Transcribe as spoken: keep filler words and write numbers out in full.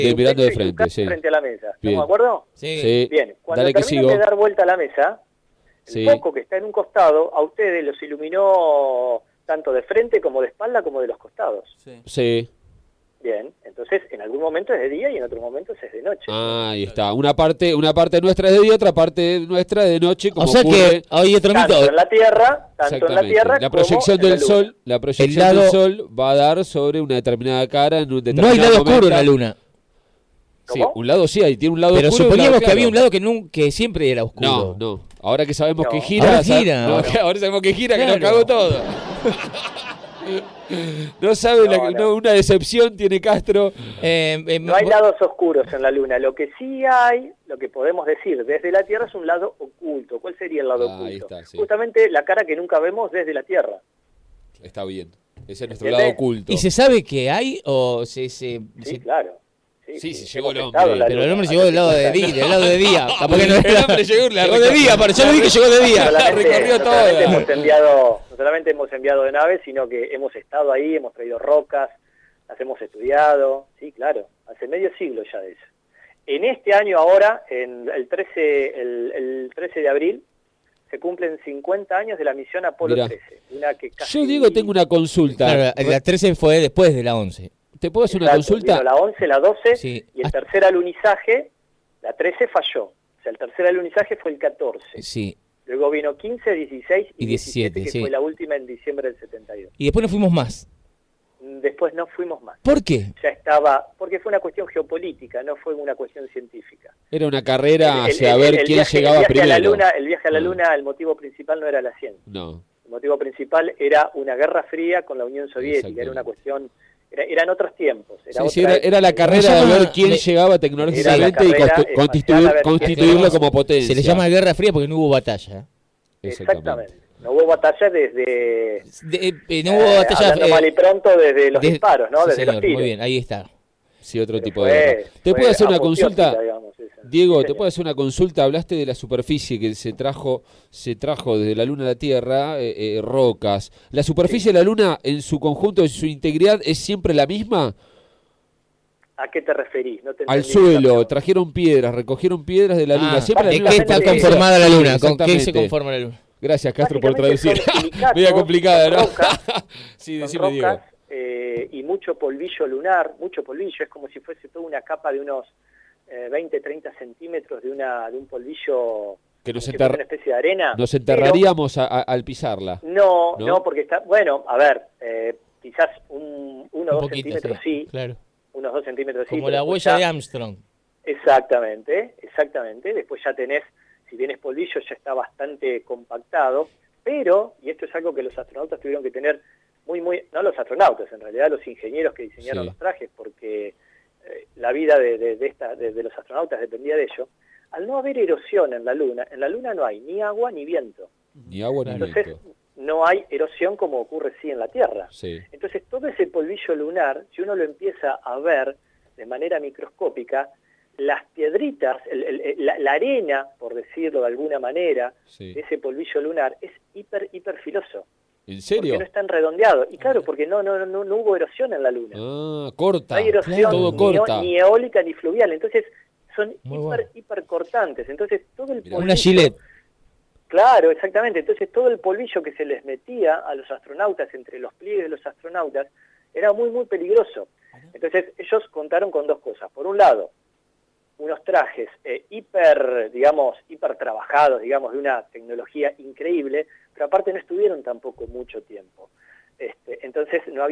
Eh, mirando de frente, sí. Frente a la mesa. ¿Estamos Bien. de acuerdo? Sí. Sí. Bien. Cuando Dale que terminen sigo. de dar vuelta a la mesa, el Sí. foco que está en un costado, a ustedes los iluminó tanto de frente como de espalda como de los costados. Sí. Sí. Bien. Entonces, en algún momento es de día y en otros momentos es de noche. Ah, ahí está. Una parte, una parte nuestra es de día, otra parte nuestra es de noche. Como O sea ocurre. que hay otro Tanto mito. en la Tierra, tanto en la Exactamente. Tierra La como proyección en la del Luna. sol, la proyección El lado- del sol va a dar sobre una determinada cara en un No determinado hay lado momento. oscuro en la luna. Sí, ¿Cómo? un lado sí hay, tiene un lado Pero oscuro y un suponíamos lado que claro. había un lado que, nun- que siempre era oscuro. No, no. Ahora que sabemos No. que gira, Ahora sabe- gira. no, No. que ahora sabemos que gira, que nos Claro. cagó todo. No sabe, No, la- no. no, una decepción tiene Castro. Eh, eh, No hay vos- lados oscuros en la Luna. Lo que sí hay, lo que podemos decir desde la Tierra es un lado oculto. ¿Cuál sería el lado Ah, ahí oculto? está, sí. Justamente la cara que nunca vemos desde la Tierra. Está bien. Ese es nuestro ¿Entiendes? lado oculto. ¿Y se sabe que hay o se... se, Sí, se- claro. Sí, sí, llegó el hemos hombre. estado en la Pero el Luna hombre hace llegó del lado de cincuenta día, años. del lado de día. Capaz que no El era- hombre llegó, la llegó de recorrió. día, pero yo lo vi que llegó de No día. solamente, recorrió no toda. solamente hemos enviado, no solamente hemos enviado de naves, sino que hemos estado ahí, hemos traído rocas, las hemos estudiado. Sí, claro, hace medio siglo ya de eso. En este año ahora, en el trece, el, el trece de abril, se cumplen cincuenta años de la misión Apolo Mirá. trece. Una que casi... Yo, Diego, tengo una consulta. Claro, la trece fue después de la once. ¿Te puedo hacer una Exacto, consulta? vino la once, la doce, Sí. y el Ah. tercer alunizaje, la trece falló. O sea, el tercer alunizaje fue el catorce. Sí. Luego vino quince, dieciséis y, Y diecisiete, diecisiete, que sí. fue la última en diciembre del setenta y dos. Y después no fuimos más. Después no fuimos más. ¿Por qué? Ya estaba, porque fue una cuestión geopolítica, no fue una cuestión científica. Era una carrera El- hacia el- ver el quién viaje- llegaba el viaje primero. A la luna, el viaje a la Ah. Luna, el motivo principal no era la ciencia. No. El motivo principal era una guerra fría con la Unión Soviética, Exactamente. era una cuestión, era, eran otros tiempos. Era, Sí, otra sí, era, era la época. carrera ¿Cómo se de llama? ver quién Le- llegaba tecnológicamente y Era la carrera constu- constituir- espacial a ver quién constituirlo llegaba. como potencia. Se le llama Guerra Fría porque no hubo batalla. Exactamente. No hubo batalla desde... De- eh, eh, no hubo eh, batalla... hablando eh, mal y pronto desde los de- disparos, ¿no? sí, Desde señor, los tiros. muy bien, ahí está. Sí, otro Pero tipo fue- de guerra. ¿Te fue puedo hacer una apoteósica, consulta? digamos, esa. Diego, Sí, ¿te señor. puedo hacer una consulta? Hablaste de la superficie que se trajo se trajo desde la Luna a la Tierra, eh, eh, rocas. ¿La superficie de la Luna en su conjunto, en su integridad, es siempre la misma? ¿A qué te referís? No te Al entendí esa suelo, pregunta. trajeron piedras, recogieron piedras de la Luna. Ah, siempre la ¿de misma qué está superficie. conformada la Luna? ¿Con qué se Exactamente. conforma la Luna? Gracias, Castro, por Básicamente traducir. son silicatos, Media complicada, son ¿no? rocas, Sí, Son decime, Diego. rocas eh, y mucho polvillo lunar, mucho polvillo, es como si fuese toda una capa de unos eh, veinte, treinta centímetros de una de un polvillo, Que nos, como si enterra- fuera una especie de arena. nos pero- enterraríamos a- a- al pisarla. No, ¿no? no, porque está, bueno, a ver, eh, quizás un, uno o Un dos poquito, centímetros sí, Claro. unos dos centímetros sí. Como pero la después huella ya- de Armstrong. Exactamente, exactamente. Después ya tenés, si bien es polvillo, ya está bastante compactado, pero, y esto es algo que los astronautas tuvieron que tener muy, muy, no los astronautas, en realidad los ingenieros que diseñaron Sí. los trajes, porque eh, la vida de, de, de, esta, de, de los astronautas dependía de ello. Al no haber erosión en la Luna, en la Luna no hay ni agua ni viento. Ni agua ni Entonces viento. no hay erosión como ocurre sí en la Tierra. Sí. Entonces todo ese polvillo lunar, si uno lo empieza a ver de manera microscópica, las piedritas, el, el, la, la arena, por decirlo de alguna manera, Sí. de ese polvillo lunar, es hiper, hiper filoso. ¿En Porque serio? no están redondeados. Y claro, porque no, no, no, no hubo erosión en la Luna. Ah, corta. No hay erosión claro. Todo ni, corta. ni eólica ni fluvial. Entonces son Muy hiper, bueno. hiper cortantes. Entonces todo el Mirá. polvillo... Una gilet. Claro, exactamente. Entonces todo el polvillo que se les metía a los astronautas, entre los pliegues de los astronautas, era muy, muy peligroso. Entonces ellos contaron con dos cosas. Por un lado, unos trajes eh, hiper, digamos, hiper trabajados, digamos, de una tecnología increíble, pero aparte no estuvieron tampoco mucho tiempo. Este, entonces no había